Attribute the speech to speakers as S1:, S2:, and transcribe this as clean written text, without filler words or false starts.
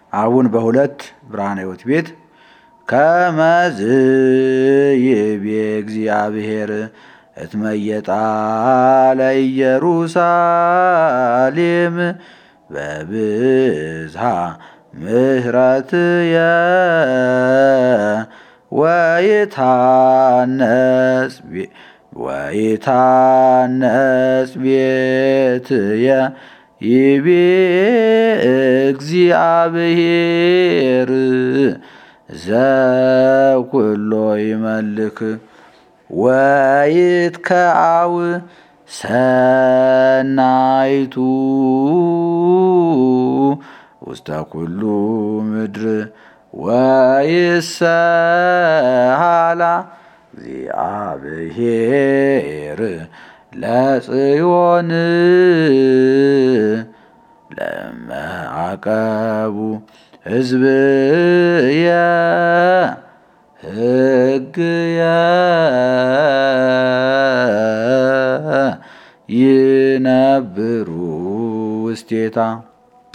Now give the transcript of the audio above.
S1: አሁን በሁለት ብርሃነ ሕይወት ቤት ከመዝ ይቤ እግዚአብሔር እትመየጣ ለኢየሩሳሌም በብዝሃ ምሕረትየ ወይታነጽ ቤትየ ይቤ እግዚአብሔር ዘኩሎ ይመልክ ወይትከዐው ሰናይቱ ውስተ ኩሉ ምድር ወይሰሃላ እግዚአብሔር ለጽዮን ለመዐቀቡ ሕዝብየ ሕግየ ይነብሩ ውስቴታ